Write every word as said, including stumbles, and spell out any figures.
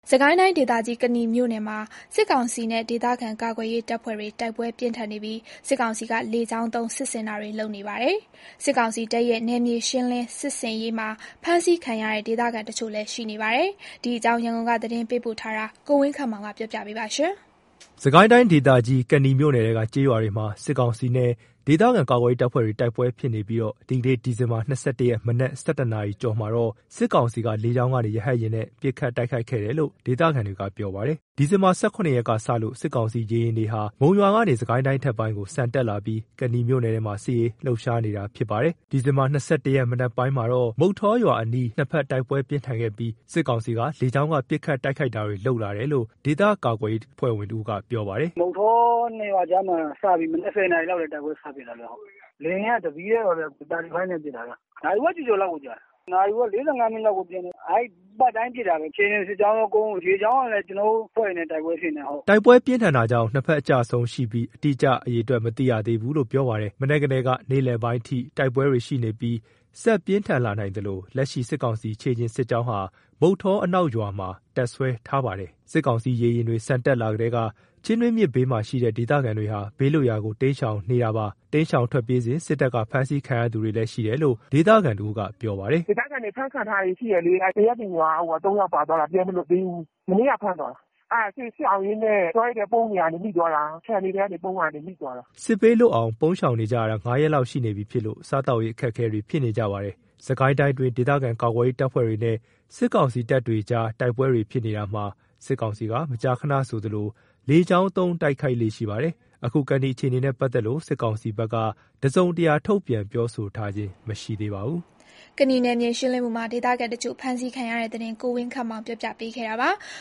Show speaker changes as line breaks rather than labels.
စကိုင်းတိုင်းဒေသကြီးကနီမြို့နယ်မှာစစ်ကောင်စီနဲ့ဒေသခံကာကွယ်ရေးတပ်ဖွဲ့တွေတိုက်ပွဲပြင်းထန်နေပြီးစစ်ကောင်စီကလေကြောင်းသုံးစစ်ဆင်တာတွေလုပ်နေပါတယ်။စစ်ကောင်စီတပ်ရဲ့နယ်မြေရှင်းလင်းစစ်ဆင်ရေးမှာဖမ်းဆီးခံရတဲ့ဒေသခံတချို့လည်းရှိနေပါတယ်။ဒီအကြောင်းရန်ကုန်ကသတင်းပေးပို့ထားတာကိုဝင်းခန့်မောင်ကပြောပြပေးပါမယ်
။စကိုင်းတိုင်းဒေသကြီးကနီမြို့နယ်ကကျေးရွာတွေမှာစစ်ကောင်စီနဲ့ဒေသခံကာကွယ်ရေးတပ်ဖွဲ့တွေတိုက်ပွဲဖြစ်နေပြီးဒီကနေ့ဒီဇင်ဘာ၂၁ရက်မနက်၁၁နာရီကျော်မှာတော့စစ်ကောင်စီကလေကြောင်းကနေရဟတ်ယာဉ်နဲ့ပစ်ခတ်တိုက်ခိုက်ခဲ့တယ်လို့ဒေသခံတွေကပြောပါတယ်။ဒီဇင်ဘာ၁၇ရက်ကစလို့စစ်ကောင်စီရေယာဉ်တွေဟာမုံရွာကနေစကိုင်းတိုင်းထက်ပိုင်းကိုဆန်တက်လာပြီးကနီမြို့နယ်ထဲမှာစစ်ရေးလှုပ်ရှားနေတာဖြစ်ပါတယ်။ဒီဇင်ဘာ၂၁ရက်မနက်ပိုင်းမှာတော့မုတ်ထောရွာအနီးနှစ်ဖက်တိုက်ပွဲပြင်းထန်ခဲ့ပြီးစစ်ကောင်စီကလေကြောင်းကပစ်ခတ်တိုက်ခိုက်တာတွေလုပ်လာတယ်လို့ဒေသကာကွယ်ရေးအဖွဲ့ဝင်တို့ကပြောပါတယ်
။မုတ်ထောနေရွာကြားမှာစပြီးမနက်၁၀နာရီလောက်တဲ့တိုက်ပွဲစဖြစ်လာလို့လင်းကတပီးရဲတော့တာလီဖိုင်းနဲ့ပြစ်တာကနိုင်ဝက်ကြည့်ကြလောက်ကိုကြာနိုင်ဝက်၄၅မိနစ်လောက်ကိုပြင်းတယ်အဲ့ပတ်တိုင်းပြစ်တာပဲချင်းချင်းစစ်ကြောင်းရောကုန်းရေကြောင်းကလည်းကျွန်တော်ဖွဲ့နေတိုက်ပွဲဖြစ်နေဟုတ်
တိုက်ပွဲပြင်းထန်တာကြောင့်နှစ်ဖက်အကြဆုံးရှိပြီးအတိအကျအရေးအတွက်မသိရသေးဘူးလို့ပြောပါတယ်မနေ့ကတည်းကနေလယ်ပိုင်းထိတိုက်ပွဲတွေရှိနေပြီးဆက်ပြင်းထန်လာနိုင်တယ်လို့လက်ရှိစစ်ကောင်စီခြေချင်းစစ်ကြောင်းဟာမုတ်ထောအနောက်ရွာမှာတက်ဆွဲထားပါတယ်စစ်ကောင်စီရေရင်တွေစံတက်လာတဲ့ကချင်းတွင်းမြစ်ဘေးမှာရှိတဲ့ဒေသခံတွေဟာဘေးလွတ်ရာကိုတိမ်းရှောင်နေတာပါတိမ်းရှောင်ထွက်ပြေးစဉ်စစ်တပ်ကဖမ်းဆီးခံရသူတွေလည်းရှိတယ်လို့ဒေသခံတို့ကပြောပါတယ်
ဒေသခံတွေဖမ်းခံထားရရှိရလေတရက်တင်ရွာဟိုသုံးယောက်ပါသွားတာပြန်မလို့သေးဘူးမနေ့ကဖမ်းသွားတာအဲ့စစ်စစ်အောင်ရင်းနဲ့တွဲတဲ့ပုံညာနေမိသွားတာခြံနေတဲ့ကနေပုံညာနေမိသွားတာ
စစ်ပေးလို့အောင်ပုံရှောင်နေကြရတာ၅ရက်လောက်ရှိနေပြီဖြစ်လို့စားတောက်ရေးအခက်အခဲတွေဖြစ်နေကြပါတယ်စကိုင်းတိုင်းတွင်ဒေသခံကာကွယ်ရေးတပ်ဖွဲ့တွေနဲ့စစ်ကောင်စီတပ်တွေကြားတိုက်ပွဲတွေဖြစ်နေတာမှာစစ်ကောင်စီကမကြာခဏဆိုသလိုလေကြောင်းသုံးတိုက်ခိုက်လေရှိပါတယ်အခုကဏီအခြေအနေနဲ့ပတ်သက်လို့စစ်ကောင်စီဘက်ကတစုံတရာထုတ်ပြန်ပြောဆိုထားခြင်းမရှိသေးပါဘူး
ကနီနယ်မြေရှင်းလင်းမှုမှာဒေသခံတချို့ဖမ်းဆီးခံရတဲ့တဲ့တင်ကိုဝင်းခန့်မောင်ပြပြပေးခဲ့တာပါ